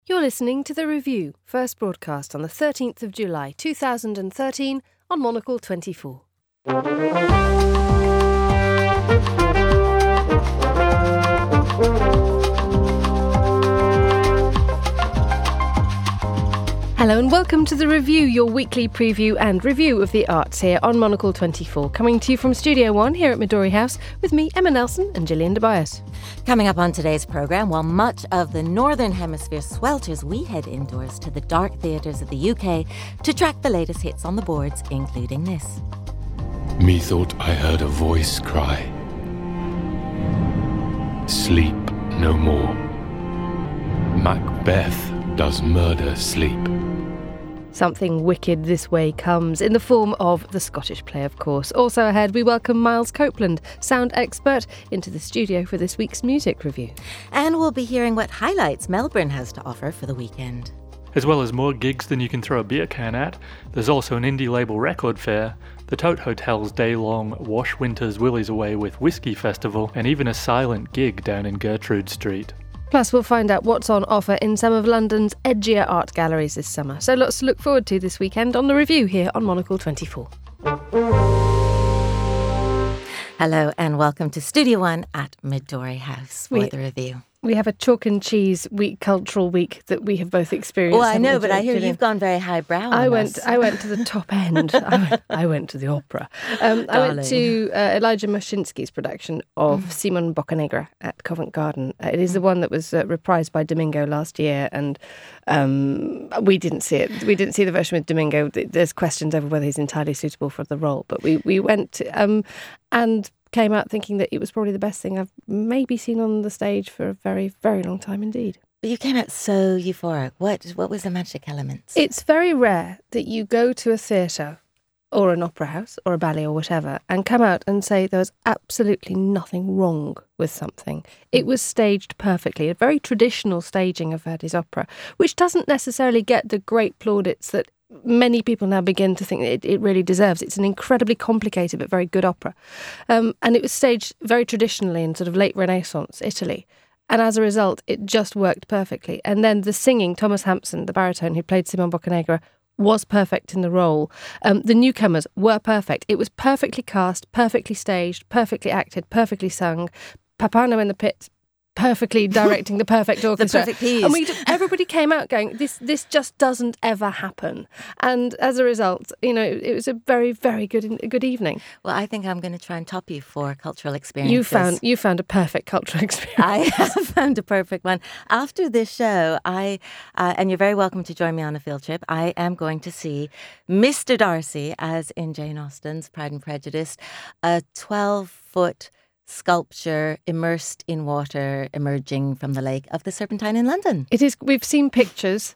You're listening to The Review, first broadcast on the 13th of July 2013 on Monocle 24. Hello and welcome to The Review, your weekly preview and review of the arts here on Monocle 24, coming to you from Studio One here at Midori House with me, Emma Nelson and Gillian Tobias. Coming up on today's programme, while much of the Northern Hemisphere swelters, we head indoors to the dark theatres of the UK to track the latest hits on the boards, including this. Methought I heard a voice cry, "Sleep no more. Macbeth does murder sleep." Something wicked this way comes, in the form of the Scottish play, of course. Also ahead, we welcome Miles Copeland, sound expert, into the studio for this week's music review. And we'll be hearing what highlights Melbourne has to offer for the weekend. As well as more gigs than you can throw a beer can at, there's also an indie label record fair, the Tote Hotel's day-long Wash Winter's Willies Away with Whiskey Festival, and even a silent gig down in Gertrude Street. Plus, we'll find out what's on offer in some of London's edgier art galleries this summer. So lots to look forward to this weekend on The Review here on Monocle 24. Hello and welcome to Studio One at Midori House for the review. We have a chalk and cheese week, cultural week, that we have both experienced. Well, I know, but I hear you've gone very highbrow. I went to the top end. I went to the opera. I went to Elijah Mashinsky's production of Simon Boccanegra at Covent Garden. It is the one that was reprised by Domingo last year, and we didn't see it. We didn't see the version with Domingo. There's questions over whether he's entirely suitable for the role, but we went and came out thinking that it was probably the best thing I've maybe seen on the stage for a very, very long time indeed. But you came out so euphoric. What was the magic elements? It's very rare that you go to a theatre or an opera house or a ballet or whatever and come out and say there was absolutely nothing wrong with something. It was staged perfectly, a very traditional staging of Verdi's opera, which doesn't necessarily get the great plaudits that many people now begin to think it really deserves. It's an incredibly complicated but very good opera. And it was staged very traditionally in sort of late Renaissance Italy. And as a result, it just worked perfectly. And then the singing, Thomas Hampson, the baritone who played Simon Boccanegra, was perfect in the role. The newcomers were perfect. It was perfectly cast, perfectly staged, perfectly acted, perfectly sung. Papano in the pit, perfectly directing the perfect orchestra. The perfect piece. And everybody came out going, this just doesn't ever happen. And as a result, it was a very, very good evening. Well, I think I'm going to try and top you for cultural experiences. You found a perfect cultural experience. I have found a perfect one. After this show, and you're very welcome to join me on a field trip, I am going to see Mr. Darcy, as in Jane Austen's Pride and Prejudice, a 12-foot sculpture immersed in water emerging from the lake of the Serpentine in London. It is. We've seen pictures.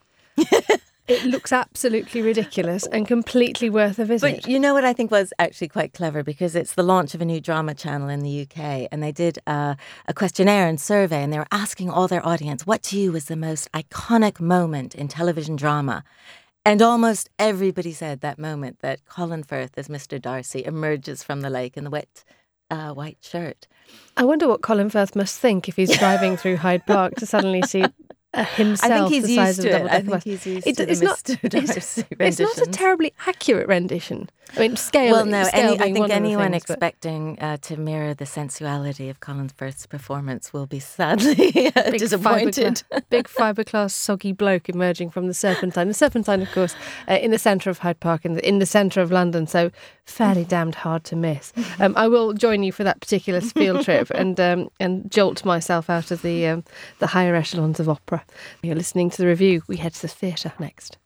It looks absolutely ridiculous and completely worth a visit. But you know what I think was actually quite clever, because it's the launch of a new drama channel in the UK, and they did a questionnaire and survey, and they were asking all their audience, what to you was the most iconic moment in television drama? And almost everybody said that moment that Colin Firth as Mr. Darcy emerges from the lake in the wet white shirt. I wonder what Colin Firth must think if he's driving through Hyde Park to suddenly see himself I think he's the size used of to a it. double-decker bus. I think he's used to the Mr. Darcy renditions. It's not a terribly accurate rendition. I mean, scale. Well, no, I think anyone things, expecting to mirror the sensuality of Colin Firth's performance will be sadly disappointed. Big fiberglass soggy bloke emerging from the Serpentine. The Serpentine, of course, in the centre of Hyde Park, in the centre of London, so fairly damned hard to miss. I will join you for that particular field trip and jolt myself out of the higher echelons of opera. You're listening to The Review. We head to the theatre next.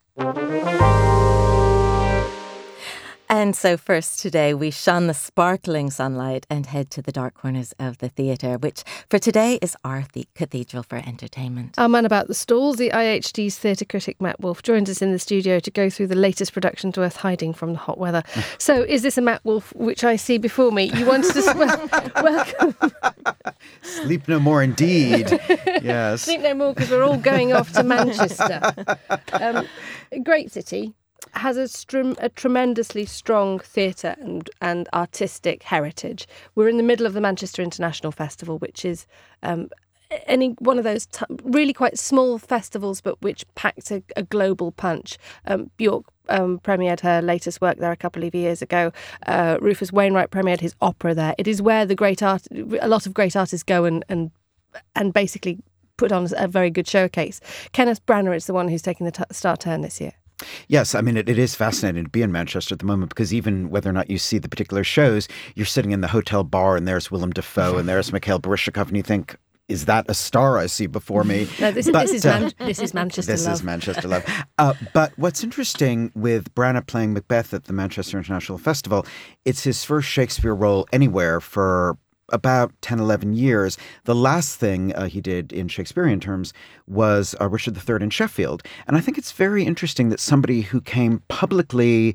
And so first today we shun the sparkling sunlight and head to the dark corners of the theatre, which for today is our cathedral for entertainment. Our man about the stalls, the IHD's theatre critic Matt Wolfe, joins us in the studio to go through the latest productions worth hiding from the hot weather. So is this a Matt Wolfe which I see before me? You wanted to welcome. Sleep no more indeed. Yes. Sleep no more because we're all going off to Manchester. A great city. Has a tremendously strong theatre and artistic heritage. We're in the middle of the Manchester International Festival, which is any one of those really quite small festivals, but which packed a global punch. Bjork premiered her latest work there a couple of years ago. Rufus Wainwright premiered his opera there. It is where a lot of great artists go and basically put on a very good showcase. Kenneth Branagh is the one who's taking the star turn this year. Yes, I mean, it is fascinating to be in Manchester at the moment, because even whether or not you see the particular shows, you're sitting in the hotel bar and there's Willem Dafoe and there's Mikhail Baryshnikov, and you think, is that a star I see before me? No, this is Manchester Love. This is Manchester Love. But what's interesting with Branagh playing Macbeth at the Manchester International Festival, it's his first Shakespeare role anywhere for about 10, 11 years. The last thing he did in Shakespearean terms was Richard III in Sheffield. And I think it's very interesting that somebody who came publicly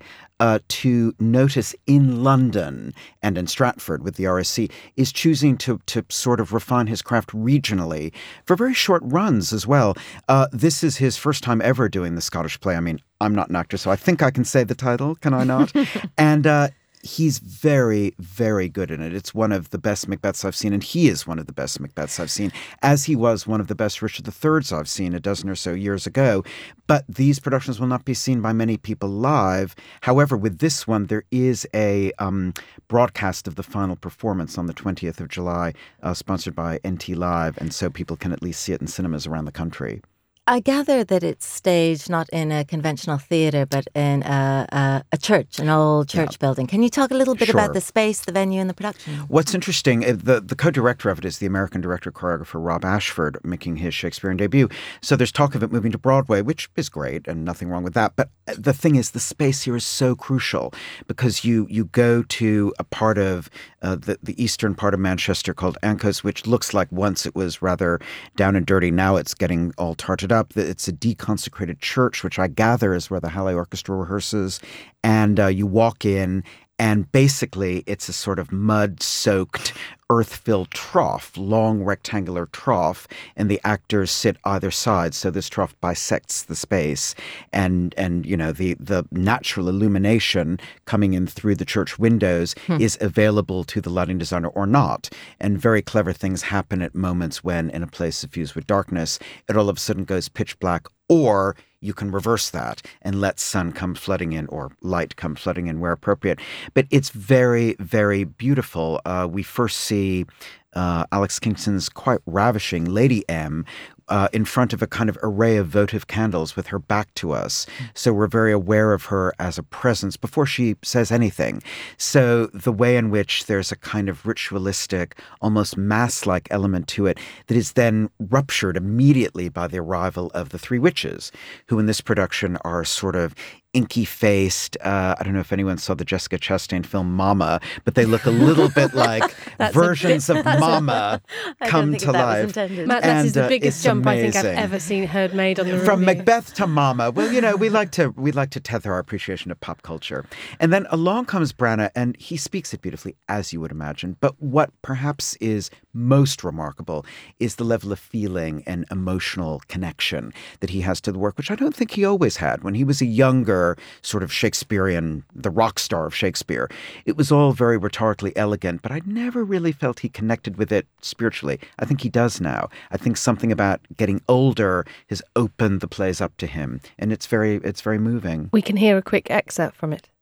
to notice in London and in Stratford with the RSC is choosing to sort of refine his craft regionally for very short runs as well. This is his first time ever doing the Scottish play. I mean, I'm not an actor, so I think I can say the title, can I not? And he's very, very good in it. It's one of the best Macbeths I've seen, and he is one of the best Macbeths I've seen, as he was one of the best Richard III's I've seen a dozen or so years ago. But these productions will not be seen by many people live. However, with this one, there is a broadcast of the final performance on the 20th of July, sponsored by NT Live, and so people can at least see it in cinemas around the country. I gather that it's staged not in a conventional theatre, but in a church, an old church building. Can you talk a little bit about the space, the venue, and the production? What's interesting, the co-director of it is the American director-choreographer Rob Ashford, making his Shakespearean debut. So there's talk of it moving to Broadway, which is great, and nothing wrong with that. But the thing is, the space here is so crucial, because you go to a part of the eastern part of Manchester called Ancos, which looks like once it was rather down and dirty. Now it's getting all tarted up. It's a deconsecrated church, which I gather is where the Halle Orchestra rehearses. And you walk in, and basically it's a sort of mud-soaked, earth-filled trough, long rectangular trough, and the actors sit either side. So this trough bisects the space, and you know, the natural illumination coming in through the church windows is available to the lighting designer or not. And very clever things happen at moments when, in a place suffused with darkness, it all of a sudden goes pitch black, or you can reverse that and let sun come flooding in, or light come flooding in where appropriate. But it's very, very beautiful. We first see Alex Kingston's quite ravishing Lady M in front of a kind of array of votive candles with her back to us. So we're very aware of her as a presence before she says anything. So the way in which there's a kind of ritualistic, almost mass-like element to it that is then ruptured immediately by the arrival of the three witches, who in this production are sort of inky-faced. I don't know if anyone saw the Jessica Chastain film Mama, but they look a little bit like versions of Mama come to life. Matt, that is the biggest jump I think I've ever heard made on the review. From Macbeth to Mama. Well, you know, we like to tether our appreciation of pop culture. And then along comes Branagh, and he speaks it beautifully, as you would imagine. But what perhaps is most remarkable is the level of feeling and emotional connection that he has to the work, which I don't think he always had. When he was a younger sort of Shakespearean, the rock star of Shakespeare, it was all very rhetorically elegant, but I never really felt he connected with it spiritually. I think he does now. I think something about getting older has opened the plays up to him, and it's very moving. We can hear a quick excerpt from it.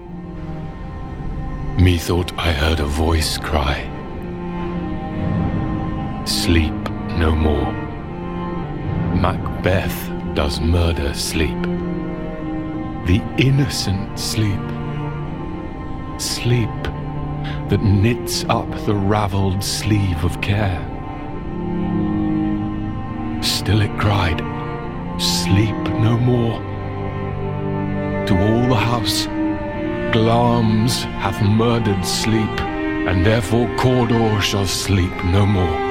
Methought I heard a voice cry, "Sleep no more. Macbeth does murder sleep. The innocent sleep. Sleep that knits up the ravelled sleeve of care." Still it cried, "Sleep no more." To all the house, Glamis hath murdered sleep, and therefore Cawdor shall sleep no more.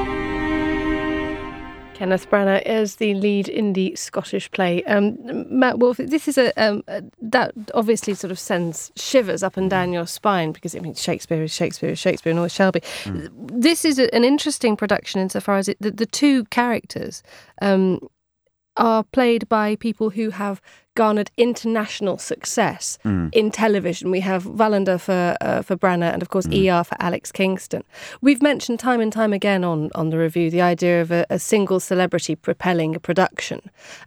Kenneth Branagh is the lead indie Scottish play. Matt Wolfe, this is that obviously sort of sends shivers up and down your spine, because I mean Shakespeare is Shakespeare is Shakespeare and always shall be. This is an interesting production insofar as the two characters are played by people who have garnered international success in television. We have Wallander for Branagh and, of course, ER for Alex Kingston. We've mentioned time and time again on the review the idea of a single celebrity propelling a production.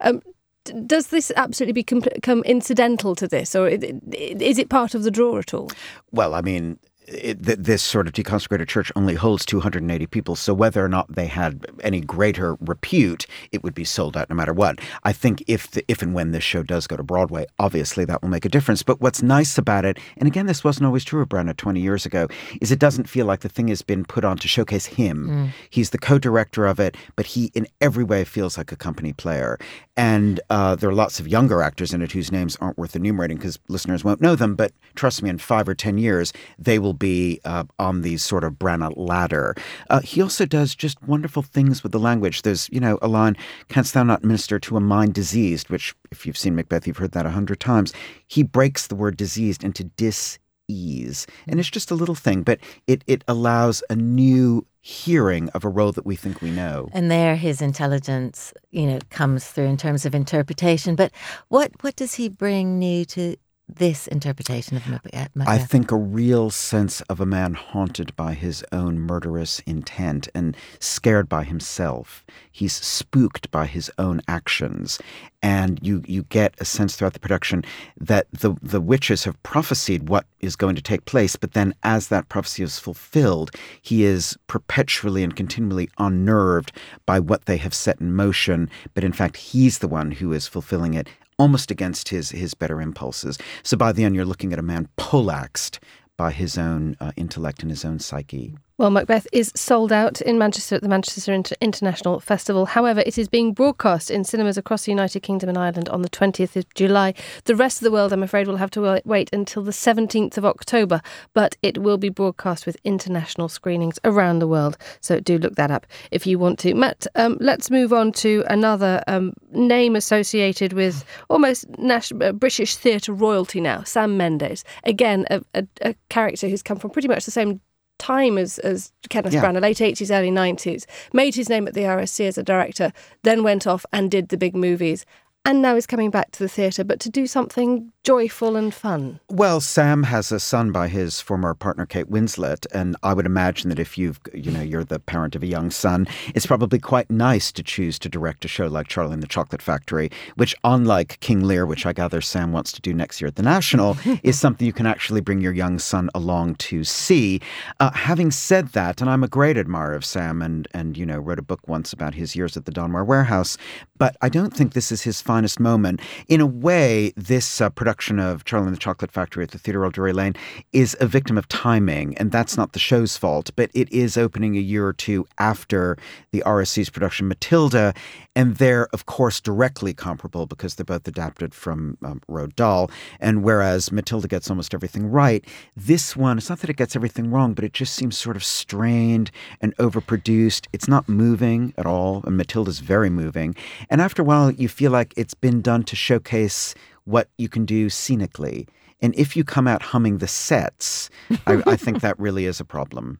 Does this absolutely become incidental to this, or is it part of the draw at all? Well, I mean, this sort of deconsecrated church only holds 280 people, so whether or not they had any greater repute, it would be sold out no matter what. I think if and when this show does go to Broadway, obviously that will make a difference. But what's nice about it, and again, this wasn't always true of Branagh 20 years ago, is it doesn't feel like the thing has been put on to showcase him. He's the co-director of it, but he in every way feels like a company player. And there are lots of younger actors in it whose names aren't worth enumerating because listeners won't know them. But trust me, in 5 or 10 years, they will be on the sort of Branagh ladder. He also does just wonderful things with the language. There's, a line, "Canst thou not minister to a mind diseased?" which, if you've seen Macbeth, you've heard that 100 times. He breaks the word diseased into dis-ease. And it's just a little thing, but it allows a new hearing of a role that we think we know. And there his intelligence, comes through in terms of interpretation. But what does he bring new to this interpretation of Macbeth? I think a real sense of a man haunted by his own murderous intent and scared by himself. He's spooked by his own actions. And you get a sense throughout the production that the witches have prophesied what is going to take place, but then as that prophecy is fulfilled, he is perpetually and continually unnerved by what they have set in motion, but in fact he's the one who is fulfilling it almost against his better impulses. So by the end, you're looking at a man poleaxed by his own intellect and his own psyche. Well, Macbeth is sold out in Manchester at the Manchester International Festival. However, it is being broadcast in cinemas across the United Kingdom and Ireland on the 20th of July. The rest of the world, I'm afraid, will have to wait until the 17th of October, but it will be broadcast with international screenings around the world. So do look that up if you want to. Matt, let's move on to another name associated with almost British theatre royalty now, Sam Mendes. Again, a character who's come from pretty much the same time as Kenneth Branagh, late 80s, early 90s, made his name at the RSC as a director, then went off and did the big movies, and now is coming back to the theatre, but to do something joyful and fun. Well, Sam has a son by his former partner, Kate Winslet, and I would imagine that if you're the parent of a young son, it's probably quite nice to choose to direct a show like Charlie and the Chocolate Factory, which, unlike King Lear, which I gather Sam wants to do next year at the National, is something you can actually bring your young son along to see. Having said that, and I'm a great admirer of Sam and wrote a book once about his years at the Donmar Warehouse, but I don't think this is his finest moment. In a way, this production of Charlie and the Chocolate Factory at the Theatre Royal Drury Lane is a victim of timing, and that's not the show's fault, but it is opening a year or two after the RSC's production Matilda, and they're, of course, directly comparable because they're both adapted from Roald Dahl, and whereas Matilda gets almost everything right, this one, it's not that it gets everything wrong, but it just seems sort of strained and overproduced. It's not moving at all, and Matilda's very moving. And after a while, you feel like it's been done to showcase what you can do scenically. And if you come out humming the sets, I think that really is a problem.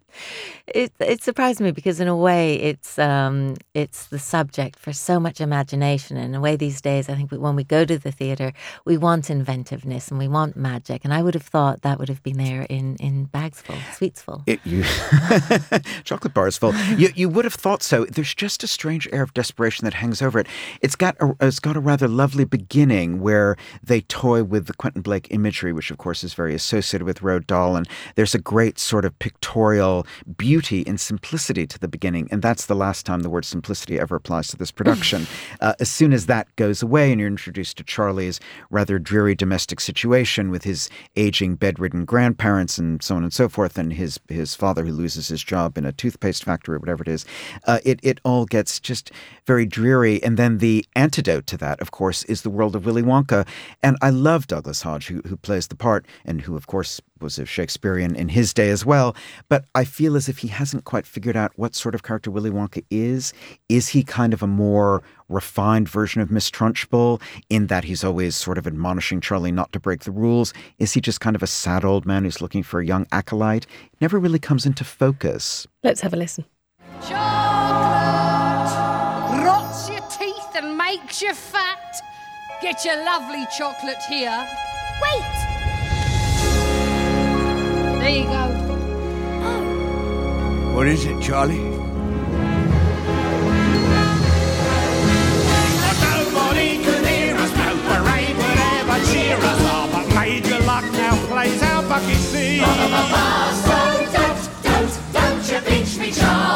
It surprised me because in a way it's the subject for so much imagination. And in a way these days, I think when we go to the theatre, we want inventiveness and we want magic. And I would have thought that would have been there in bags full, sweets full. Chocolate bars full. You would have thought so. There's just a strange air of desperation that hangs over it. It's got a rather lovely beginning where they toy with the Quentin Blake imagery, which of course is very associated with Roald Dahl, and there's a great sort of pictorial beauty and simplicity to the beginning, and that's the last time the word simplicity ever applies to this production. As soon as that goes away and you're introduced to Charlie's rather dreary domestic situation with his aging bedridden grandparents and so on and so forth, and his father who loses his job in a toothpaste factory or whatever it is, it all gets just very dreary. And then the antidote to that, of course, is the world of Willy Wonka, and I love Douglas Hodge, who plays the part, and who, of course, was a Shakespearean in his day as well. But I feel as if he hasn't quite figured out what sort of character Willy Wonka is. Is he kind of a more refined version of Miss Trunchbull in that he's always sort of admonishing Charlie not to break the rules? Is he just kind of a sad old man who's looking for a young acolyte? Never really comes into focus. Let's have a listen. Chocolate rots your teeth and makes makes you fat. Get your lovely chocolate here. Wait! There you go. What is it, Charlie? Nobody could hear us, no parade would ever cheer us. Oh, but Major Luck now plays our bucket theme. So don't you pinch me,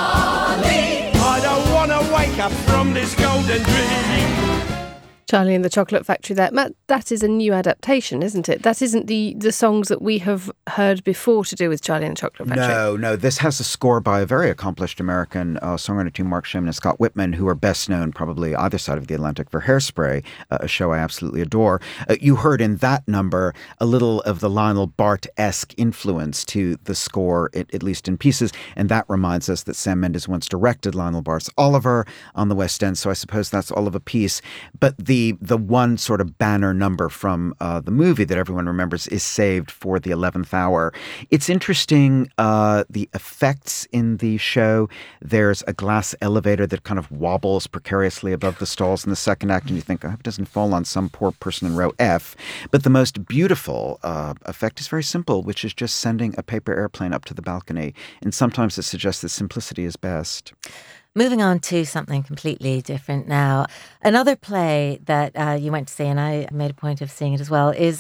Charlie. I don't want to wake up from this golden dream. Charlie and the Chocolate Factory there. Matt, that is a new adaptation, isn't it? That isn't the songs that we have heard before to do with Charlie and the Chocolate Factory. No. This has a score by a very accomplished American songwriter team, Mark Shaman and Scott Whitman, who are best known probably either side of the Atlantic for Hairspray, a show I absolutely adore. You heard in that number a little of the Lionel Bart-esque influence to the score, at least in pieces, and that reminds us that Sam Mendes once directed Lionel Bart's Oliver on the West End, so I suppose that's all of a piece. But the one sort of banner number from the movie that everyone remembers is saved for the 11th hour. It's interesting, the effects in the show. There's a glass elevator that kind of wobbles precariously above the stalls in the second act, and you think, I hope it doesn't fall on some poor person in row F. But the most beautiful effect is very simple, which is just sending a paper airplane up to the balcony. And sometimes it suggests that simplicity is best. Moving on to something completely different now. Another play that you went to see, and I made a point of seeing it as well, is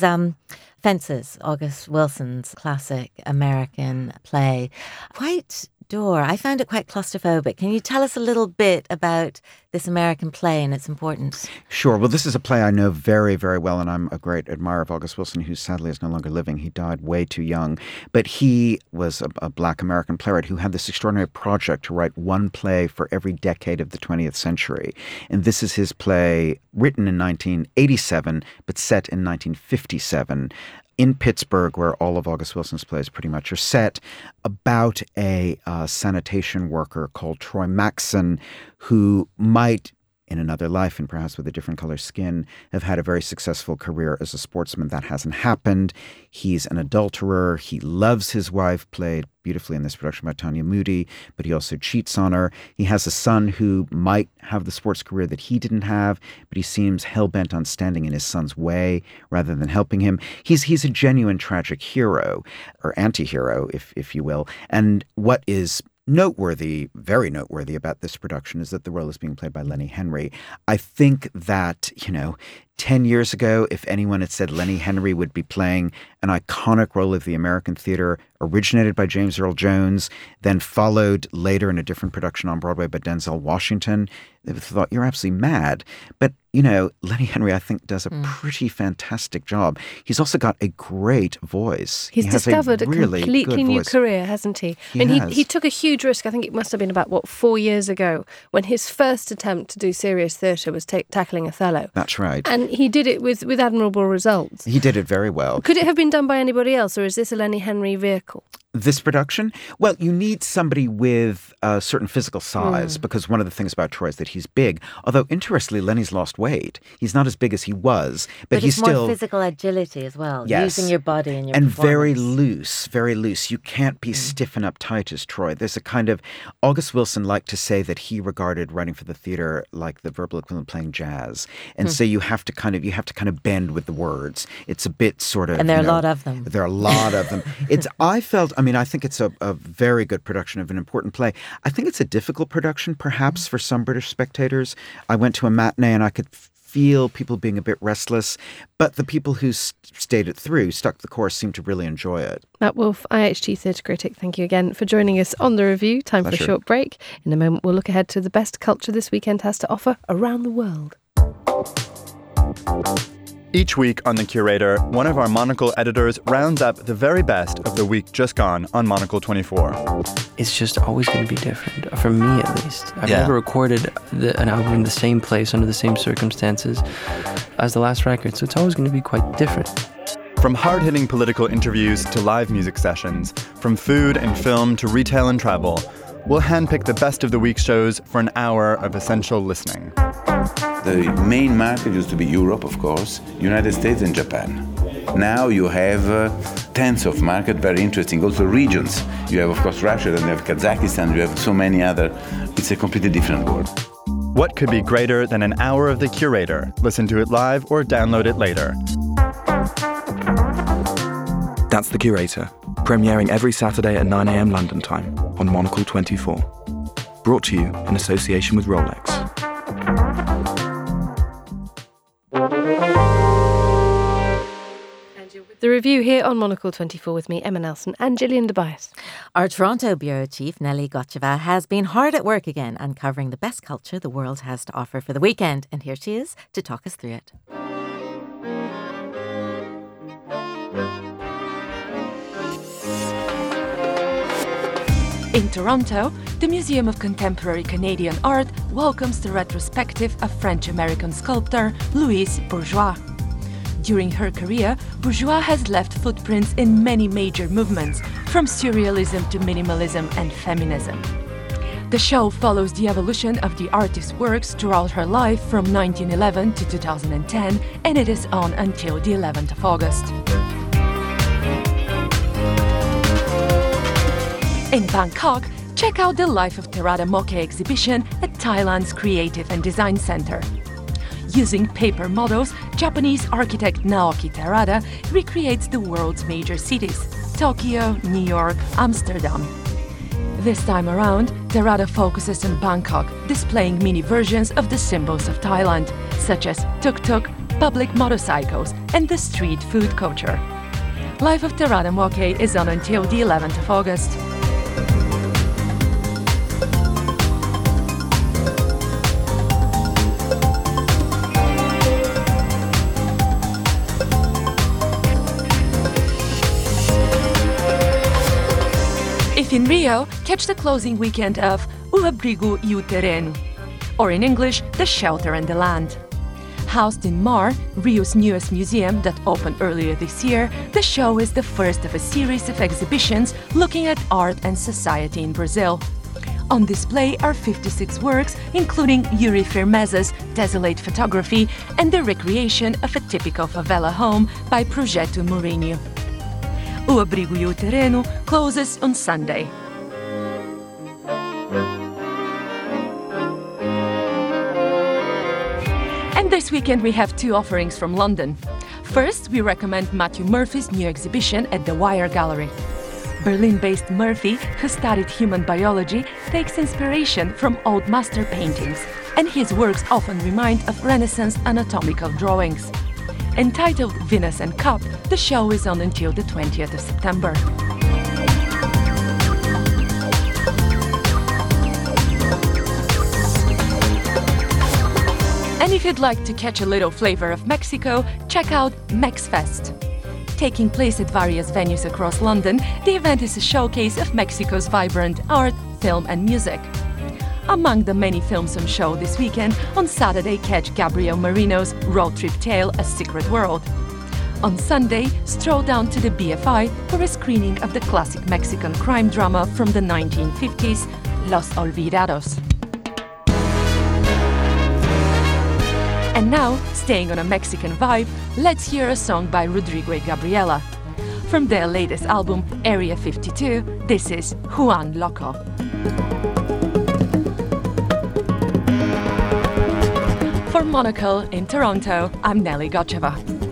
Fences, August Wilson's classic American play. White Door, I found it quite claustrophobic. Can you tell us a little bit about this American play and its importance? Sure. Well, this is a play I know very, very well, and I'm a great admirer of August Wilson, who sadly is no longer living. He died way too young. But he was a Black American playwright who had this extraordinary project to write one play for every decade of the 20th century. And this is his play, written in 1987, but set in 1957. In Pittsburgh, where all of August Wilson's plays pretty much are set, about a sanitation worker called Troy Maxson, who might, in another life and perhaps with a different color skin, have had a very successful career as a sportsman. That hasn't happened. He's an adulterer. He loves his wife, played beautifully in this production by Tanya Moody, but he also cheats on her. He has a son who might have the sports career that he didn't have, but he seems hell-bent on standing in his son's way rather than helping him. He's a genuine tragic hero, or anti-hero, if you will. And what is noteworthy, very noteworthy about this production is that the role is being played by Lenny Henry. I think that, 10 years ago, if anyone had said Lenny Henry would be playing an iconic role of the American theater, originated by James Earl Jones, then followed later in a different production on Broadway by Denzel Washington, they would have thought, you're absolutely mad. But, Lenny Henry, I think, does a pretty fantastic job. He's also got a great voice. He's discovered a really completely new career, hasn't he? He took a huge risk. I think it must have been about, 4 years ago, when his first attempt to do serious theatre was tackling Othello. That's right. And he did it with admirable results. He did it very well. Could it have been done by anybody else, or is this a Lenny Henry vehicle? This production? Well, you need somebody with a certain physical size, because one of the things about Troy is that he's big. Although, interestingly, Lenny's lost weight. He's not as big as he was, but he's it's still more physical agility as well, yes, using your body and your and performance. very loose. You can't be stiff and uptight as Troy. There's a kind of August Wilson liked to say that he regarded writing for the theater like the verbal equivalent of playing jazz, and so you have to kind of bend with the words. It's a bit sort of, and there are a lot of them. There are a lot of them. I think it's a very good production of an important play. I think it's a difficult production, perhaps, for some British spectators. I went to a matinee and I could feel people being a bit restless, but the people who stayed it through, stuck the course, seemed to really enjoy it. Matt Wolfe, IHT theatre critic, thank you again for joining us on The Review. Time for a short break. In a moment, we'll look ahead to the best culture this weekend has to offer around the world. Each week on The Curator, one of our Monocle editors rounds up the very best of the week just gone on Monocle 24. It's just always going to be different, for me at least. I've never recorded an album in the same place, under the same circumstances as the last record, so it's always going to be quite different. From hard-hitting political interviews to live music sessions, from food and film to retail and travel, we'll handpick the best of the week's shows for an hour of essential listening. The main market used to be Europe, of course, United States and Japan. Now you have tens of markets, very interesting, also regions. You have, of course, Russia, then you have Kazakhstan, you have so many other. It's a completely different world. What could be greater than an hour of The Curator? Listen to it live or download it later. That's The Curator, premiering every Saturday at 9 a.m. London time on Monocle 24. Brought to you in association with Rolex. The review here on Monocle 24 with me, Emma Nelson, and Gillian Tobias. Our Toronto bureau chief, Nelly Gocheva, has been hard at work again uncovering the best culture the world has to offer for the weekend. And here she is to talk us through it. In Toronto, the Museum of Contemporary Canadian Art welcomes the retrospective of French-American sculptor Louise Bourgeois. During her career, Bourgeois has left footprints in many major movements, from surrealism to minimalism and feminism. The show follows the evolution of the artist's works throughout her life from 1911 to 2010, and it is on until the 11th of August. In Bangkok, check out the Life of Terada Moke exhibition at Thailand's Creative and Design Center. Using paper models, Japanese architect Naoki Terada recreates the world's major cities: Tokyo, New York, Amsterdam. This time around, Terada focuses on Bangkok, displaying mini versions of the symbols of Thailand, such as tuk-tuk, public motorcycles, and the street food culture. Life of Terada Moke is on until the 11th of August. If in Rio, catch the closing weekend of O Abrigo e o Terreno, or in English, The Shelter and the Land. Housed in MAR, Rio's newest museum that opened earlier this year, the show is the first of a series of exhibitions looking at art and society in Brazil. On display are 56 works, including Yuri Firmeza's desolate photography and the recreation of a typical favela home by Projeto Mourinho. O Abrigo e o Terreno closes on Sunday. And this weekend we have two offerings from London. First, we recommend Matthew Murphy's new exhibition at the Wire Gallery. Berlin-based Murphy, who studied human biology, takes inspiration from old master paintings, and his works often remind of Renaissance anatomical drawings. Entitled Venus and Cup, the show is on until the 20th of September. And if you'd like to catch a little flavor of Mexico, check out MexFest. Taking place at various venues across London, the event is a showcase of Mexico's vibrant art, film and music. Among the many films on show this weekend, on Saturday catch Gabriel Marino's road trip tale A Secret World. On Sunday, stroll down to the BFI for a screening of the classic Mexican crime drama from the 1950s, Los Olvidados. And now, staying on a Mexican vibe, let's hear a song by Rodrigo y Gabriela. From their latest album, Area 52, this is Juan Loco. For Monocle in Toronto, I'm Nelly Gocheva.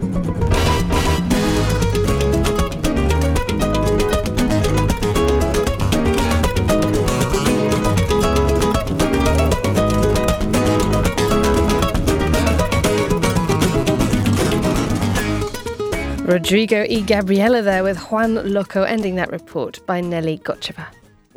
Rodrigo y Gabriela there with Juan Loco, ending that report by Nelly Gocheva.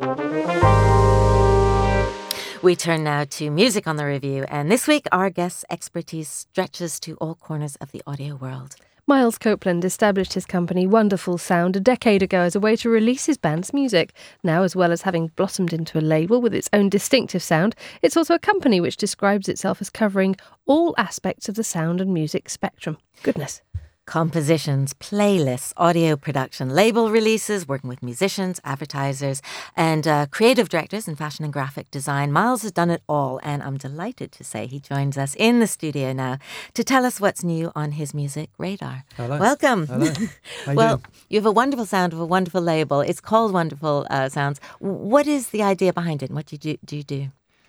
We turn now to music on the review, and this week our guest's expertise stretches to all corners of the audio world. Miles Copeland established his company Wonderful Sound a decade ago as a way to release his band's music. Now, as well as having blossomed into a label with its own distinctive sound, it's also a company which describes itself as covering all aspects of the sound and music spectrum. Goodness. Compositions, playlists, audio production, label releases, working with musicians, advertisers, and creative directors in fashion and graphic design. Miles has done it all, and I'm delighted to say he joins us in the studio now to tell us what's new on his music radar. Hello. Welcome. Hello. Well, you have a wonderful sound of a wonderful label. It's called Wonderful Sounds. What is the idea behind it, and what do you do?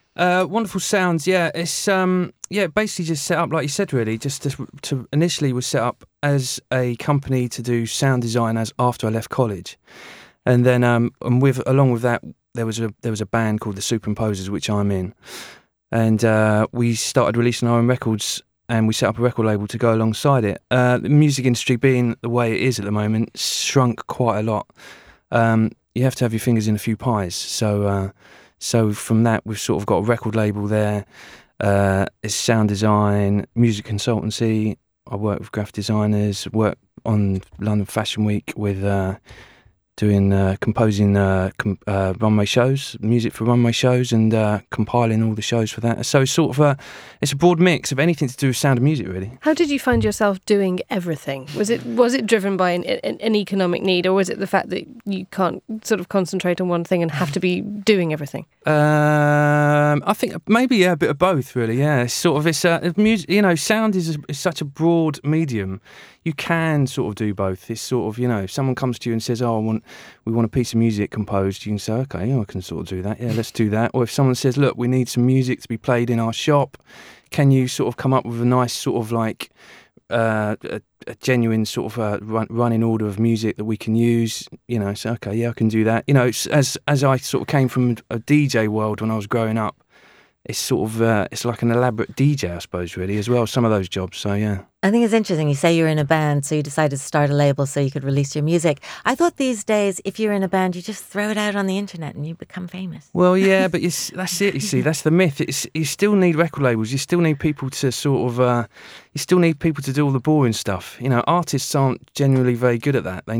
Wonderful Sounds, yeah. It's basically just set up like you said, really. Just to initially was set up as a company to do sound design after I left college, and then along with that there was a band called the Superimposers, which I'm in, and we started releasing our own records, and we set up a record label to go alongside it. The music industry, being the way it is at the moment, shrunk quite a lot. You have to have your fingers in a few pies, so from that, we've sort of got a record label there. It's sound design, music consultancy. I work with graphic designers, work on London Fashion Week with composing runway shows, music for runway shows, and compiling all the shows for that. So it's sort of it's a broad mix of anything to do with sound and music, really. How did you find yourself doing everything? Was it driven by an economic need, or was it the fact that you can't sort of concentrate on one thing and have to be doing everything? I think maybe a bit of both, really. Yeah, it's music. Sound is such a broad medium. You can sort of do both. It's sort of, if someone comes to you and says, "Oh, we want a piece of music composed," you can say, "Okay, I can sort of do that. Yeah, let's do that." Or if someone says, "Look, we need some music to be played in our shop, can you sort of come up with a nice sort of like a genuine sort of running order of music that we can use?" So okay, yeah, I can do that. As I sort of came from a DJ world when I was growing up, it's sort of it's like an elaborate DJ, I suppose, really, as well, some of those jobs. So yeah. I think it's interesting. You say you're in a band, so you decided to start a label so you could release your music. I thought these days, if you're in a band, you just throw it out on the internet and you become famous. Well, yeah, but that's it. You see, that's the myth. You still need record labels. You still need people to sort of. You still need people to do all the boring stuff. Artists aren't generally very good at that. They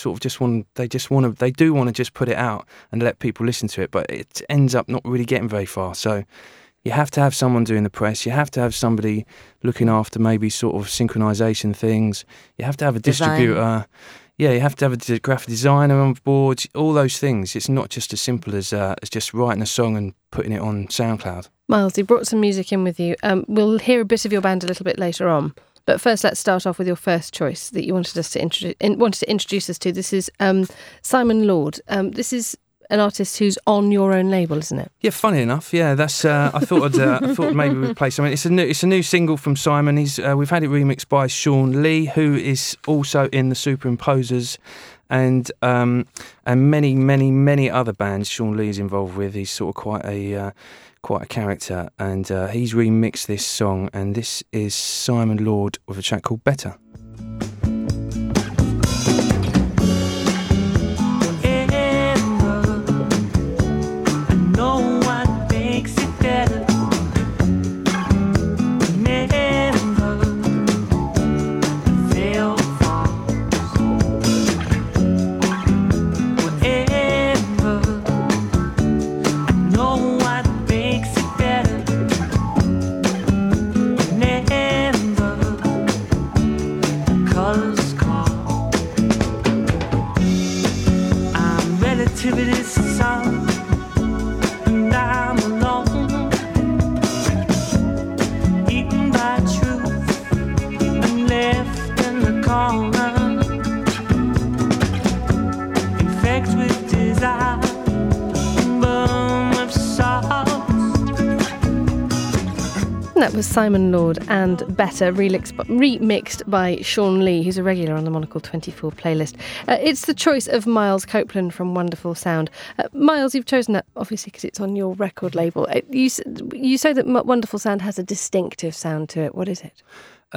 do want to just put it out and let people listen to it, but it ends up not really getting very far. So. You have to have someone doing the press. You have to have somebody looking after maybe sort of synchronization things. You have to have a distributor. Yeah, you have to have a graphic designer on board. All those things. It's not just as simple as just writing a song and putting it on SoundCloud. Miles, you brought some music in with you. We'll hear a bit of your band a little bit later on. But first, let's start off with your first choice that you wanted to introduce us to. This is Simon Lord. This is an artist who's on your own label, isn't it? Yeah, funny enough. Yeah, that's. I thought maybe we'd play something. It's a new single from Simon. We've had it remixed by Sean Lee, who is also in the Superimposers, and many, many, many other bands. Sean Lee is involved with. He's sort of quite a character, and he's remixed this song. And this is Simon Lord with a track called Better. That was Simon Lord and Better, remixed by Sean Lee, who's a regular on the Monocle 24 playlist. It's the choice of Miles Copeland from Wonderful Sound. Miles, you've chosen that obviously because it's on your record label. You say that Wonderful Sound has a distinctive sound to it. What is it?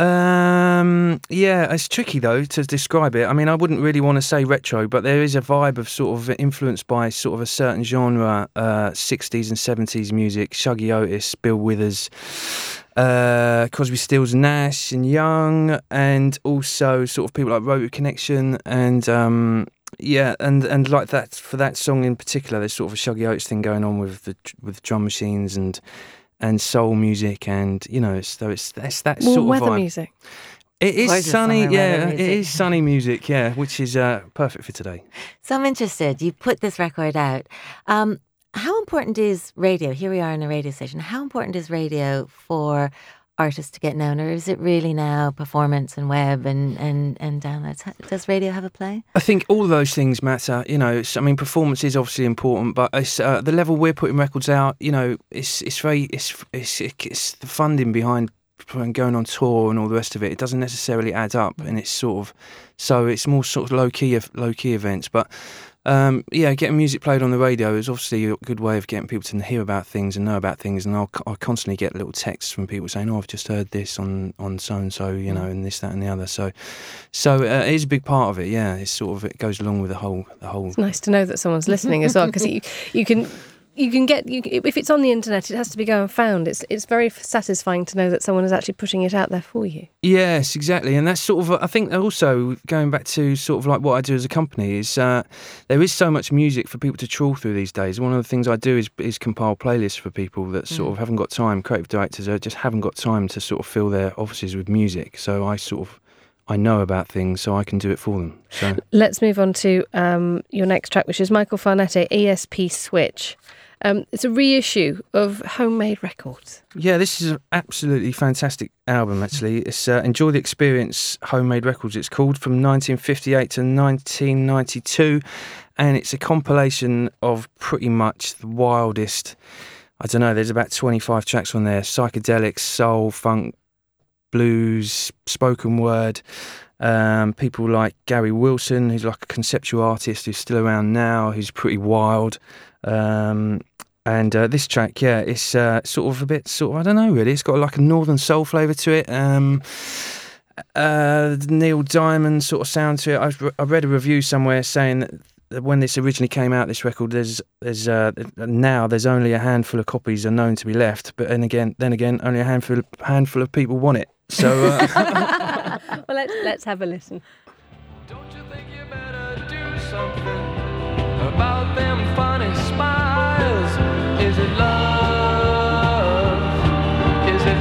Yeah, it's tricky though to describe it. I mean, I wouldn't really want to say retro, but there is a vibe of sort of influenced by sort of a certain genre, 60s and 70s music, Shuggie Otis, Bill Withers, Crosby, Stills, Nash and Young, and also sort of people like Rotary Connection, and yeah, and like that, for that song in particular, there's sort of a Shuggie Otis thing going on with drum machines and soul music, and it's that sort of weather vibe. Music. It is sunny, yeah. It is sunny music, yeah, which is perfect for today. So I'm interested. You put this record out. How important is radio? Here we are in a radio station. How important is radio for artists to get known, or is it really now performance and web and downloads? Does radio have a play? I think all of those things matter. You know, performance is obviously important, but it's the level we're putting records out. You know, it's the funding behind going on tour and all the rest of it. It doesn't necessarily add up, and it's it's more sort of low key events, but. Getting music played on the radio is obviously a good way of getting people to hear about things and know about things. And I constantly get little texts from people saying, "Oh, I've just heard this on so and so, you know, and this, that, and the other." So it is a big part of it. Yeah, it goes along with the whole. It's nice to know that someone's listening as well, because you can get if it's on the internet, it has to be going found. It's very satisfying to know that someone is actually putting it out there for you. Yes, exactly, and that's sort of I think also going back to sort of like what I do as a company is there is so much music for people to trawl through these days. One of the things I do is compile playlists for people that sort of haven't got time. Creative directors just haven't got time to sort of fill their offices with music. So I know about things, so I can do it for them. So let's move on to your next track, which is Michael Farnete, ESP Switch. It's a reissue of Homemade Records. Yeah, this is an absolutely fantastic album, actually. It's Enjoy the Experience, Homemade Records, it's called, from 1958 to 1992. And it's a compilation of pretty much the wildest, I don't know, there's about 25 tracks on there. Psychedelics, soul, funk, blues, spoken word. People like Gary Wilson, who's like a conceptual artist who's still around now, who's pretty wild. And this track, it's sort of a bit, I don't know really, it's got like a northern soul flavour to it, Neil Diamond sort of sound to it. I read a review somewhere saying that when this originally came out, this record, there's only a handful of copies are known to be left, but then again, only a handful of people want it. So, well, let's have a listen. Don't you think you better do something about them funny smiles? Is it love? Is it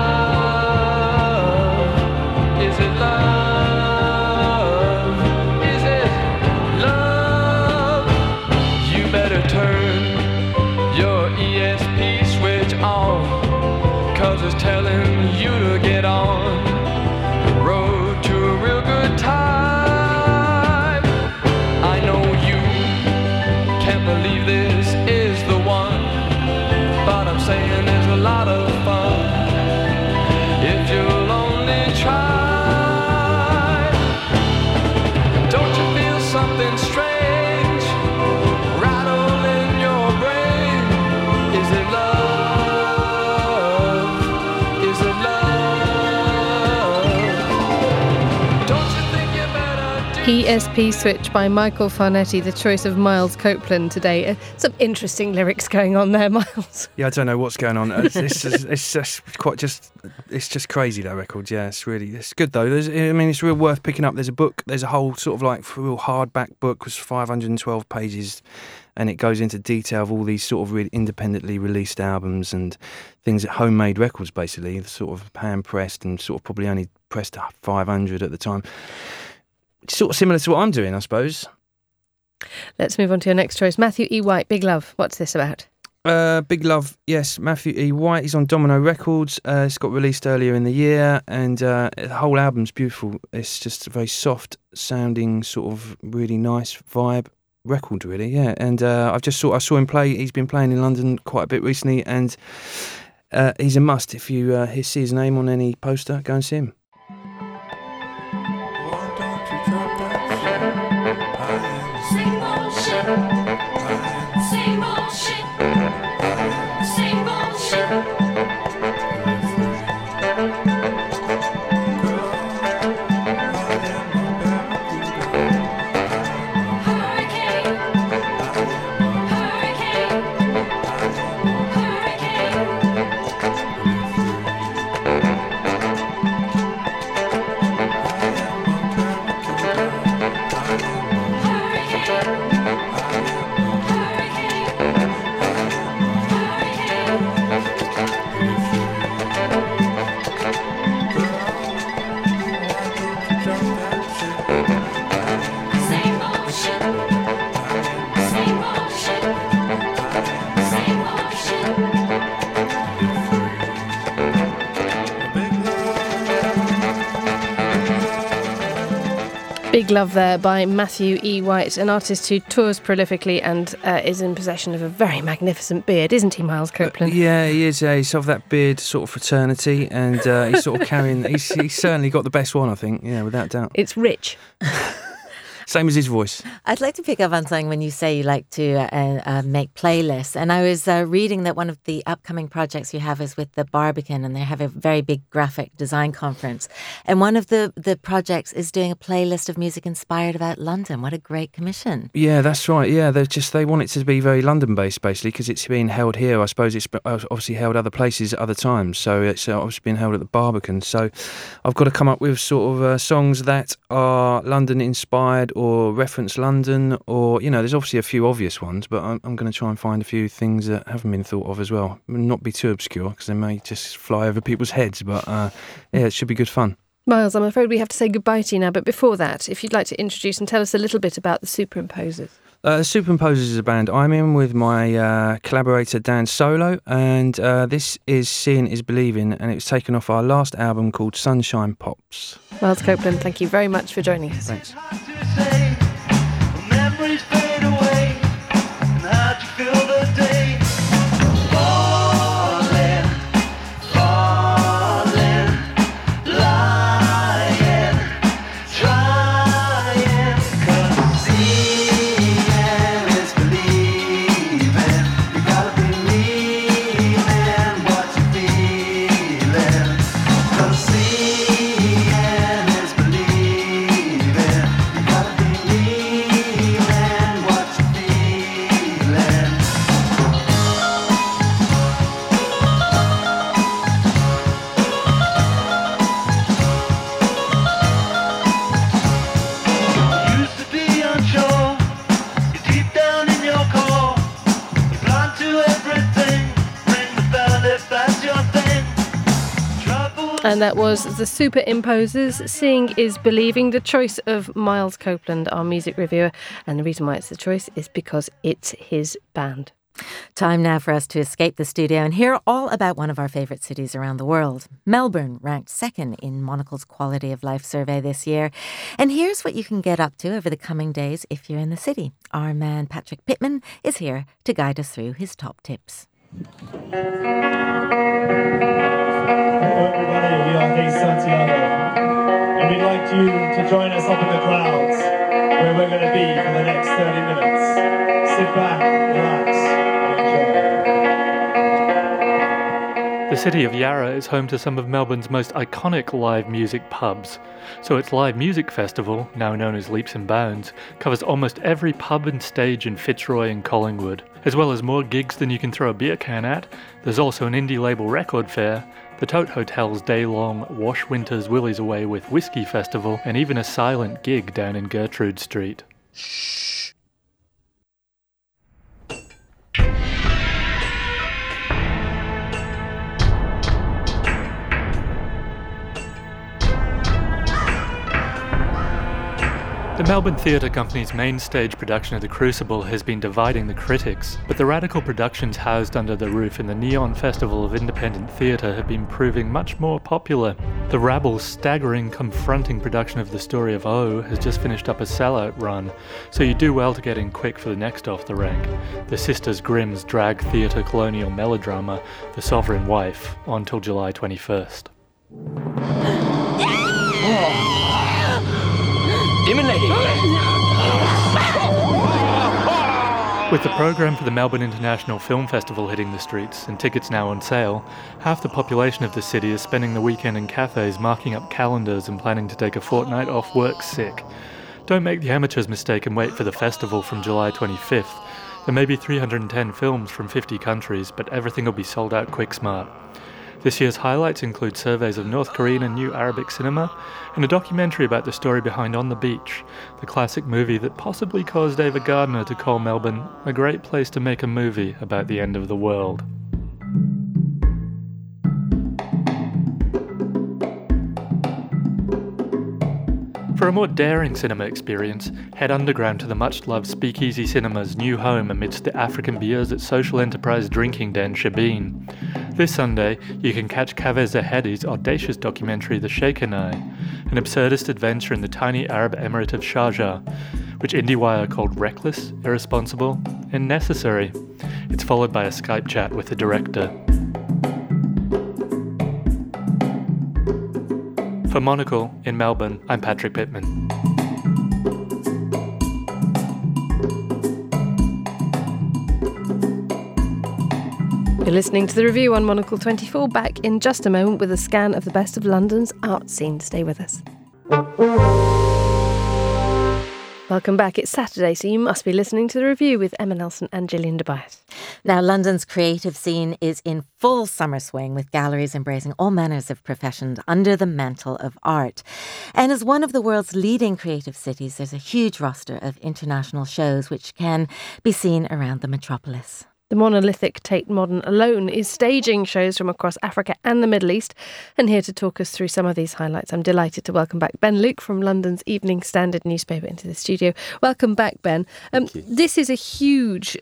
love? Is it love? Is it love? You better turn your ESP switch on, 'cause it's telling you to get on the road to a real good time. I know you can't believe this is the one, but I'm saying it's a lot of fun if you'll only try. Don't you feel something strange rattle in your brain? Is it love? Is it love? Don't you think you better do ESP Switch by Michael Farnete, the choice of Miles Copeland today. Some interesting lyrics going on there, Miles. Yeah, I don't know what's going on. It's just crazy, that record. Yeah, it's good though. It's real worth picking up. There's a book. There's a whole sort of like real hardback book, was 512 pages, and it goes into detail of all these sort of really independently released albums and things at Homemade Records, basically, sort of hand pressed and sort of probably only pressed 500 at the time. It's sort of similar to what I'm doing, I suppose. Let's move on to your next choice. Matthew E. White, Big Love. What's this about? Big Love, yes. Matthew E. White, he's on Domino Records. It's got released earlier in the year, and the whole album's beautiful. It's just a very soft sounding, sort of really nice vibe record, really, yeah. And I saw him play. He's been playing in London quite a bit recently, and he's a must. If you see his name on any poster, go and see him. Same old shit. Same old shit. Same old shit. Hurricane. Hurricane. Hurricane. Big Love there by Matthew E. White, an artist who tours prolifically and is in possession of a very magnificent beard, isn't he, Miles Copeland? Yeah, he is. He's of that beard sort of fraternity, and he's sort of carrying... He's certainly got the best one, I think, yeah, without doubt. It's rich. Same as his voice. I'd like to pick up on something when you say you like to make playlists. And I was reading that one of the upcoming projects you have is with the Barbican, and they have a very big graphic design conference. And one of the projects is doing a playlist of music inspired about London. What a great commission. Yeah, that's right. Yeah, they want it to be very London-based, basically, because it's being held here. I suppose it's obviously held other places at other times. So it's obviously been held at the Barbican. So I've got to come up with sort of songs that are London-inspired or reference London, or, you know, there's obviously a few obvious ones, but I'm going to try and find a few things that haven't been thought of as well. Not be too obscure, because they may just fly over people's heads, but yeah, it should be good fun. Miles, I'm afraid we have to say goodbye to you now, but before that, if you'd like to introduce and tell us a little bit about the Superimposers. Superimposers is a band I'm in with my collaborator Dan Solo, and this is Seeing is Believing, and it was taken off our last album called Sunshine Pops. Miles Copeland, thank you very much for joining us. Thanks. Memories fade away, and how'd you feel the day? Falling, falling, lying, trying, 'cause seeing is believing. You gotta believe in what you're feeling, 'cause seeing is believing. You gotta believe in what you're feeling. You used to be unsure, you're deep down in your core. You're blind to everything, ring the bell if that's your thing. Trouble. And that was the Superimposers, Seeing is Believing, the choice of Miles Copeland, our music reviewer. And the reason why it's the choice is because it's his band. Time now for us to escape the studio and hear all about one of our favourite cities around the world. Melbourne ranked second in Monocle's Quality of Life survey this year. And here's what you can get up to over the coming days if you're in the city. Our man Patrick Pittman is here to guide us through his top tips. Hello everybody, we are Hey Santiago, and we'd like you to join us up in the crowds where we're going to be for the next 30 minutes. Sit back, relax, and enjoy. The city of Yarra is home to some of Melbourne's most iconic live music pubs. So its live music festival, now known as Leaps and Bounds, covers almost every pub and stage in Fitzroy and Collingwood. As well as more gigs than you can throw a beer can at, there's also an indie label record fair, the Tote Hotel's day-long Wash Winters Willies Away with Whiskey Festival, and even a silent gig down in Gertrude Street. The Melbourne Theatre Company's main stage production of The Crucible has been dividing the critics, but the radical productions housed under the roof in the Neon Festival of Independent Theatre have been proving much more popular. The Rabble's staggering, confronting production of The Story of O has just finished up a sellout run, so you do well to get in quick for the next off the rank, the Sisters Grimm's drag theatre colonial melodrama, The Sovereign Wife, on till July 21st. With the programme for the Melbourne International Film Festival hitting the streets and tickets now on sale, half the population of the city is spending the weekend in cafes marking up calendars and planning to take a fortnight off work sick. Don't make the amateurs mistake and wait for the festival from July 25th. There may be 310 films from 50 countries, but everything will be sold out quick smart. This year's highlights include surveys of North Korean and New Arabic cinema, and a documentary about the story behind On the Beach, the classic movie that possibly caused Ava Gardner to call Melbourne a great place to make a movie about the end of the world. For a more daring cinema experience, head underground to the much-loved Speakeasy Cinema's new home amidst the African beers at social enterprise drinking den Shebeen. This Sunday, you can catch Kaveh Zahedi's audacious documentary The Sheikh and I, an absurdist adventure in the tiny Arab emirate of Sharjah, which IndieWire called reckless, irresponsible, and necessary. It's followed by a Skype chat with the director. For Monocle in Melbourne, I'm Patrick Pittman. You're listening to The Review on Monocle 24, back in just a moment with a scan of the best of London's art scene. Stay with us. Welcome back. It's Saturday, so you must be listening to The Review with Emma Nelson and Gillian Tobias. Now, London's creative scene is in full summer swing, with galleries embracing all manners of professions under the mantle of art. And as one of the world's leading creative cities, there's a huge roster of international shows which can be seen around the metropolis. The monolithic Tate Modern alone is staging shows from across Africa and the Middle East. And here to talk us through some of these highlights, I'm delighted to welcome back Ben Luke from London's Evening Standard newspaper into the studio. Welcome back, Ben. This is a huge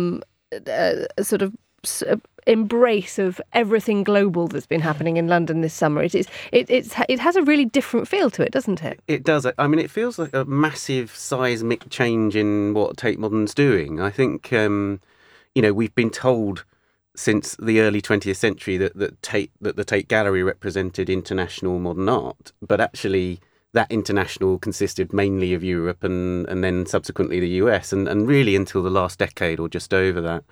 sort of embrace of everything global that's been happening in London this summer. It has a really different feel to it, doesn't it? It does. I mean, it feels like a massive seismic change in what Tate Modern's doing. I think... we've been told since the early 20th century that the Tate Gallery represented international modern art, but actually that international consisted mainly of Europe and then subsequently the US, and really until the last decade or just over that.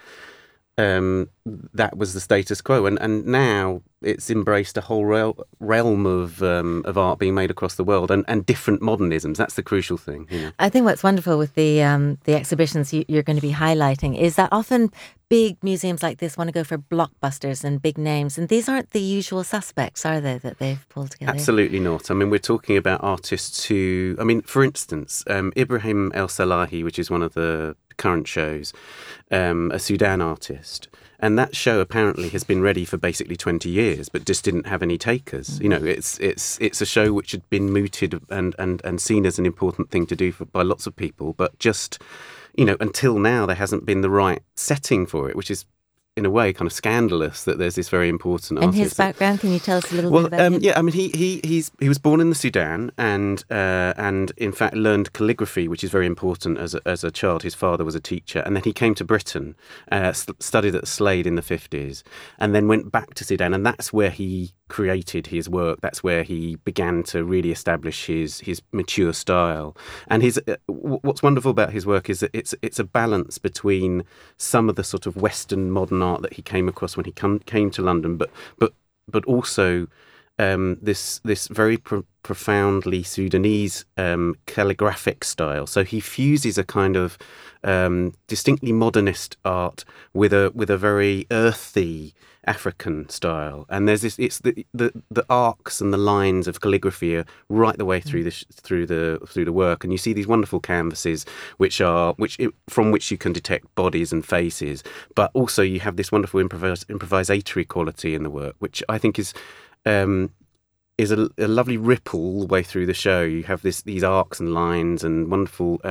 That was the status quo, and now it's embraced a whole realm of art being made across the world and different modernisms. That's the crucial thing. I think what's wonderful with the exhibitions you're going to be highlighting is that often big museums like this want to go for blockbusters and big names, and these aren't the usual suspects, are they, that they've pulled together? Absolutely not. I mean, we're talking about artists who, for instance, Ibrahim El Salahi, which is one of the current shows, a Sudan artist. And that show apparently has been ready for basically 20 years, but just didn't have any takers. It's a show which had been mooted and seen as an important thing to do by lots of people, but just, until now there hasn't been the right setting for it, which is in a way kind of scandalous that there's this very important artist. And his background, can you tell us a little bit about him? Yeah, I mean, he was born in the Sudan and in fact learned calligraphy, which is very important as a child. His father was a teacher, and then he came to Britain, studied at Slade in the 50s, and then went back to Sudan, and that's where he created his work. That's where he began to really establish his mature style. And what's wonderful about his work is that it's a balance between some of the sort of Western modern art that he came across when he came to London, but also this very profoundly Sudanese calligraphic style. So he fuses a kind of distinctly modernist art with a very earthy African style, and there's this. It's the arcs and the lines of calligraphy are right the way through the work, and you see these wonderful canvases from which you can detect bodies and faces, but also you have this wonderful improvisatory quality in the work, which I think is a lovely ripple all the way through the show. You have these arcs and lines and wonderful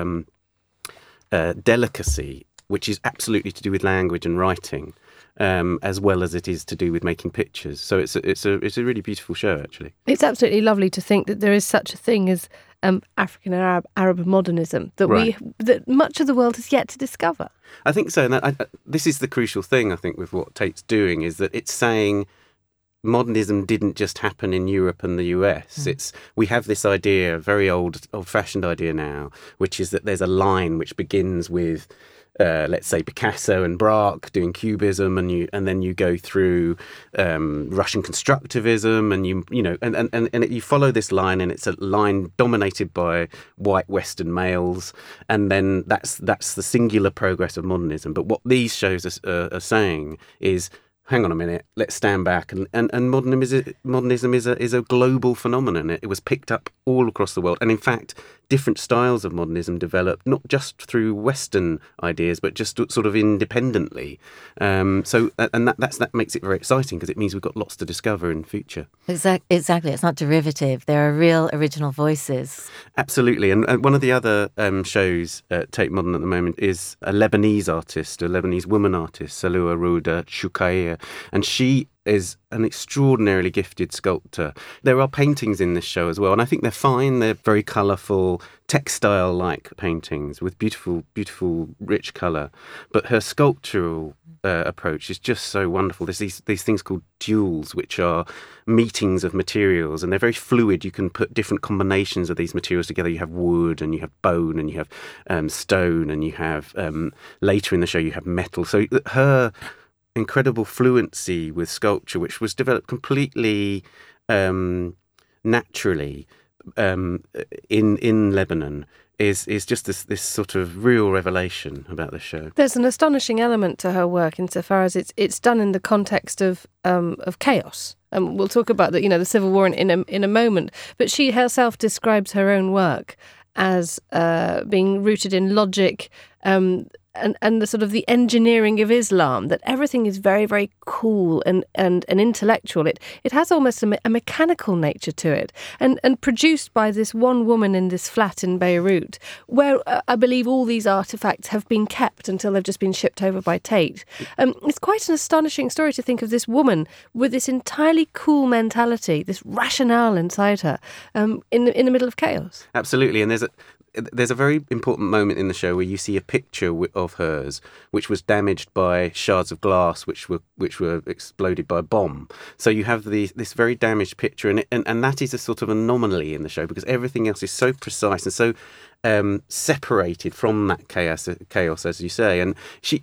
delicacy, which is absolutely to do with language and writing, as well as it is to do with making pictures. So it's a really beautiful show, actually. It's absolutely lovely to think that there is such a thing as African and Arab modernism that much of the world has yet to discover. I think so. And this is the crucial thing, I think, with what Tate's doing, is that it's saying modernism didn't just happen in Europe and the US. We have this idea, a very old-fashioned idea now, which is that there's a line which begins with let's say Picasso and Braque doing Cubism, and then you go through Russian constructivism, and you follow this line, and it's a line dominated by white Western males, and then that's the singular progress of modernism. But what these shows are saying is, hang on a minute, let's stand back. And modernism is a global phenomenon. It was picked up all across the world. And in fact, different styles of modernism developed, not just through Western ideas, but just sort of independently. That makes it very exciting, because it means we've got lots to discover in the future. Exactly. It's not derivative. There are real original voices. Absolutely. And one of the other shows at Tate Modern at the moment is a Lebanese artist, a Lebanese woman artist, Saloua Rouda Choukair. And she is an extraordinarily gifted sculptor. There are paintings in this show as well, and I think they're fine. They're very colourful, textile-like paintings with beautiful, beautiful, rich colour. But her sculptural approach is just so wonderful. There's these things called duels, which are meetings of materials, and they're very fluid. You can put different combinations of these materials together. You have wood, and you have bone, and you have stone, and you have later in the show you have metal. So her incredible fluency with sculpture, which was developed completely naturally in Lebanon, is just this sort of real revelation about the show. There's an astonishing element to her work insofar as it's done in the context of chaos. We'll talk about the Civil War in a moment. But she herself describes her own work as being rooted in logic and the sort of the engineering of Islam, that everything is very, very cool and intellectual. It has almost a mechanical nature to it, and produced by this one woman in this flat in Beirut, where I believe all these artefacts have been kept until they've just been shipped over by Tate. It's quite an astonishing story to think of this woman with this entirely cool mentality, this rationale inside her, in the middle of chaos. Absolutely, and there's a very important moment in the show where you see a picture of hers which was damaged by shards of glass which were exploded by a bomb. So you have this very damaged picture, and that is a sort of anomaly in the show because everything else is so precise and so separated from that chaos, as you say. And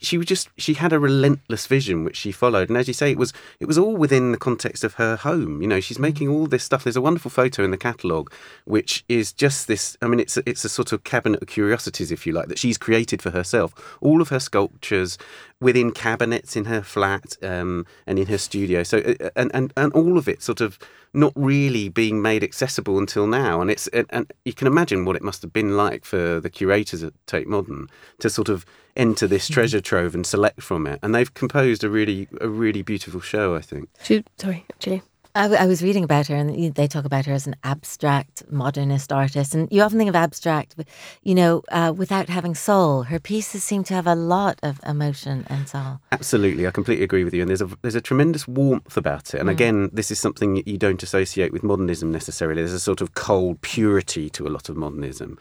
she had a relentless vision which she followed, and as you say, it was all within the context of her home. She's making all this stuff. There's a wonderful photo in the catalogue which is just this. I mean, it's a sort of cabinet of curiosities, if you like, that she's created for herself. All of her sculptures within cabinets in her flat and in her studio. So and all of it sort of not really being made accessible until now. And and you can imagine what it must have been like for the curators at Tate Modern to sort of enter this treasure trove and select from it. And they've composed a really beautiful show, I think. Sorry, Gillian. I was reading about her, and they talk about her as an abstract modernist artist. And you often think of abstract, without having soul. Her pieces seem to have a lot of emotion and soul. Absolutely, I completely agree with you. And there's a tremendous warmth about it. And again, this is something you don't associate with modernism necessarily. There's a sort of cold purity to a lot of modernism.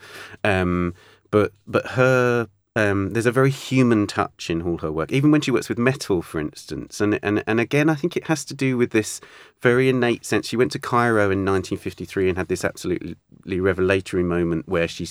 But her... there's a very human touch in all her work, even when she works with metal, for instance. And again, I think it has to do with this very innate sense. She went to Cairo in 1953 and had this absolutely revelatory moment where she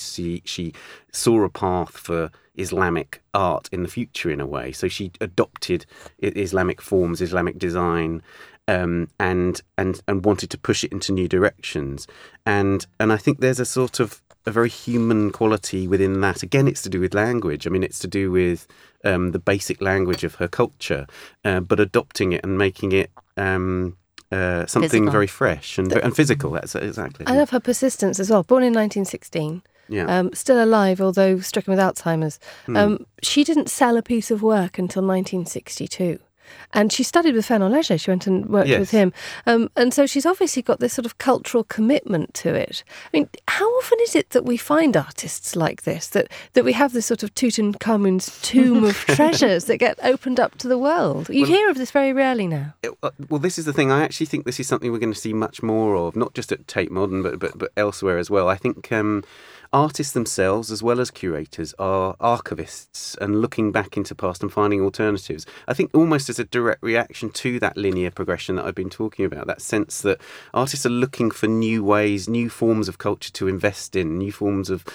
saw a path for Islamic art in the future, in a way. So she adopted Islamic forms, Islamic design, and wanted to push it into new directions. And I think there's a sort of a very human quality within that. Again, it's to do with language. I mean, it's to do with the basic language of her culture, but adopting it and making it something physical. Very fresh and physical. That's exactly. I love her persistence as well. Born in 1916. Yeah. Still alive, although stricken with Alzheimer's. She didn't sell a piece of work until 1962. And she studied with Fernand Léger. She went and worked with him. And so she's obviously got this sort of cultural commitment to it. I mean, how often is it that we find artists like this, that we have this sort of Tutankhamun's tomb of treasures that get opened up to the world? You hear of this very rarely now. Well, this is the thing. I actually think this is something we're going to see much more of, not just at Tate Modern, but elsewhere as well. I think artists themselves, as well as curators, are archivists and looking back into past and finding alternatives. I think almost as a direct reaction to that linear progression that I've been talking about, that sense that artists are looking for new ways, new forms of culture to invest in, new forms of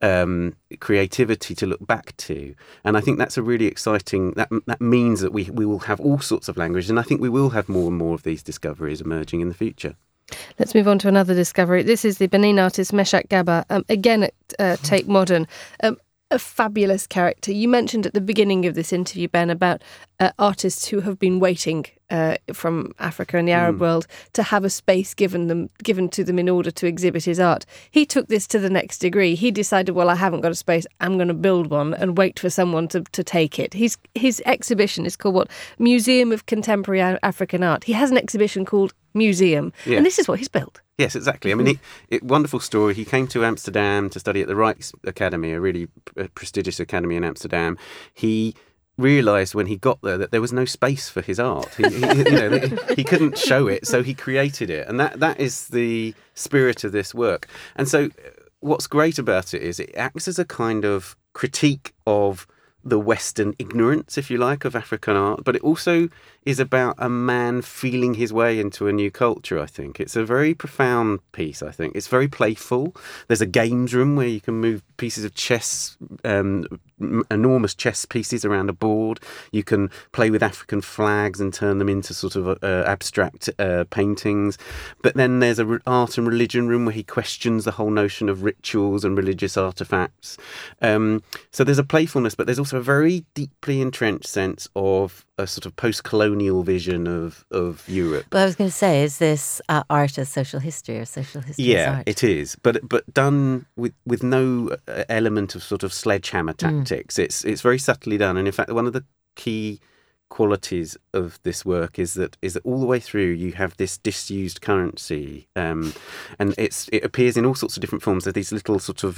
creativity to look back to. And I think that's a really exciting, that means that we will have all sorts of language, and I think we will have more and more of these discoveries emerging in the future. Let's move on to another discovery. This is the Benin artist Meshack Gaba, again at Tate Modern. A fabulous character. You mentioned at the beginning of this interview, Ben, about artists who have been waiting from Africa and the Arab world to have a space given to them in order to exhibit his art. He took this to the next degree. He decided, well, I haven't got a space, I'm going to build one and wait for someone to take it. His exhibition is called Museum of Contemporary African Art. He has an exhibition called Museum, and this is what he's built. Yes, exactly. I mean, wonderful story. He came to Amsterdam to study at the Rijksacademie, a really prestigious academy in Amsterdam. He realised when he got there that there was no space for his art. He couldn't show it, so he created it. And that is the spirit of this work. And so what's great about it is it acts as a kind of critique of the Western ignorance, if you like, of African art, but it also is about a man feeling his way into a new culture, I think. It's a very profound piece, I think. It's very playful. There's a games room where you can move pieces of chess, enormous chess pieces around a board. You can play with African flags and turn them into sort of abstract paintings. But then there's a art and religion room where he questions the whole notion of rituals and religious artefacts. So there's a playfulness, but there's also a very deeply entrenched sense of a sort of post-colonial vision of Europe. Well, I was going to say, is this art as social history or social history as art? Yeah, it is, but done with no element of sort of sledgehammer tactics. It's very subtly done, and in fact, one of the key qualities of this work is that all the way through you have this disused currency, and it appears in all sorts of different forms. There's these little sort of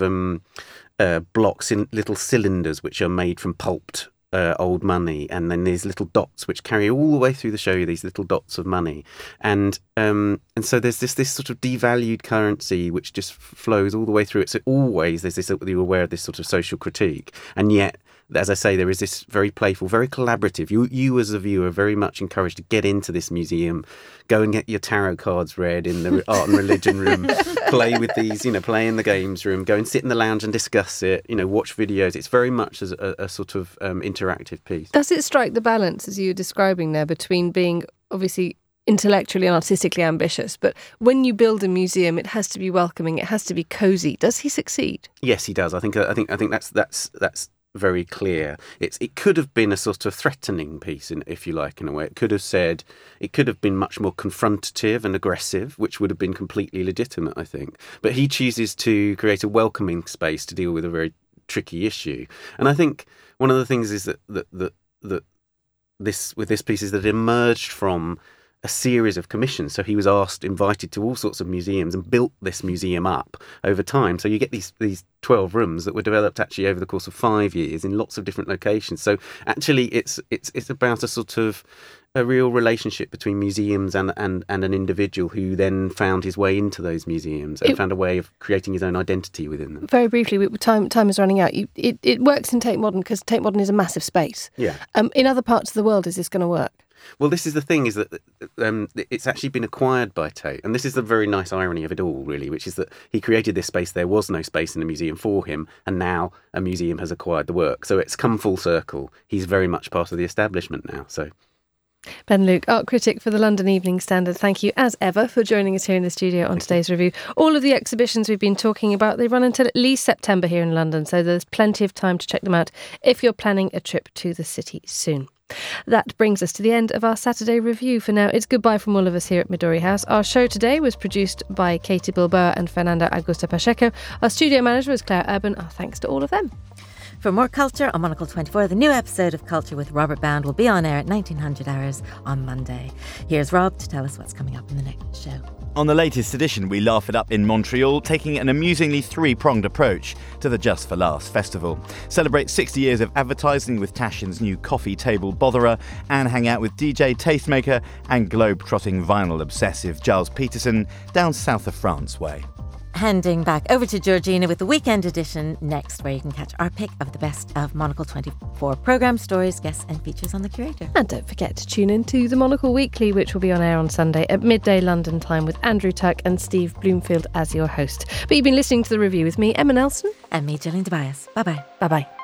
blocks in little cylinders which are made from pulped old money, and then these little dots which carry all the way through the show, these little dots of money, and so there's this sort of devalued currency which just flows all the way through it. So always there's this, you're aware of this sort of social critique, and yet, as I say, there is this very playful, very collaborative. You as a viewer are very much encouraged to get into this museum, go and get your tarot cards read in the art and religion room, play with these, play in the games room, go and sit in the lounge and discuss it, watch videos. It's very much as a sort of interactive piece. Does it strike the balance, as you were describing there, between being obviously intellectually and artistically ambitious, but when you build a museum, it has to be welcoming, it has to be cosy. Does he succeed? Yes, he does. I think that's very clear. It could have been a sort of threatening piece, if you like, in a way. It could have been much more confrontative and aggressive, which would have been completely legitimate, I think. But he chooses to create a welcoming space to deal with a very tricky issue. And I think one of the things is that this piece is that it emerged from a series of commissions. So he was invited to all sorts of museums and built this museum up over time. So you get these 12 rooms that were developed actually over the course of 5 years in lots of different locations. So actually it's about a sort of a real relationship between museums and an individual who then found his way into those museums and found a way of creating his own identity within them. Very briefly, time is running out. It works in Tate Modern because Tate Modern is a massive space. Yeah. In other parts of the world, is this going to work? Well, this is the thing, is that it's actually been acquired by Tate. And this is the very nice irony of it all, really, which is that he created this space. There was no space in the museum for him. And now a museum has acquired the work. So it's come full circle. He's very much part of the establishment now. So Ben Luke, art critic for the London Evening Standard, thank you as ever for joining us here in the studio on today's review. All of the exhibitions we've been talking about, they run until at least September here in London, so there's plenty of time to check them out if you're planning a trip to the city soon. That brings us to the end of our Saturday review. For now, it's goodbye from all of us here at Midori House. Our show today was produced by Katie Bilbao and Fernando Augusto Pacheco. Our studio manager was Claire Urban. Our thanks to all of them. For more culture on Monocle 24, the new episode of Culture with Robert Bound will be on air at 1900 hours on Monday. Here's Rob to tell us what's coming up in the next show. On the latest edition, we laugh it up in Montreal, taking an amusingly three-pronged approach to the Just for Laughs festival. Celebrate 60 years of advertising with Tashin's new coffee table botherer, and hang out with DJ tastemaker and globe-trotting vinyl obsessive Giles Peterson down south of France way. Handing back over to Georgina with the weekend edition next, where you can catch our pick of the best of Monocle 24 programme stories, guests and features on The Curator. And don't forget to tune in to the Monocle Weekly, which will be on air on Sunday at midday London time with Andrew Tuck and Steve Bloomfield as your host. But you've been listening to the review with me, Emma Nelson. And me, Gillian Tobias. Bye-bye. Bye-bye.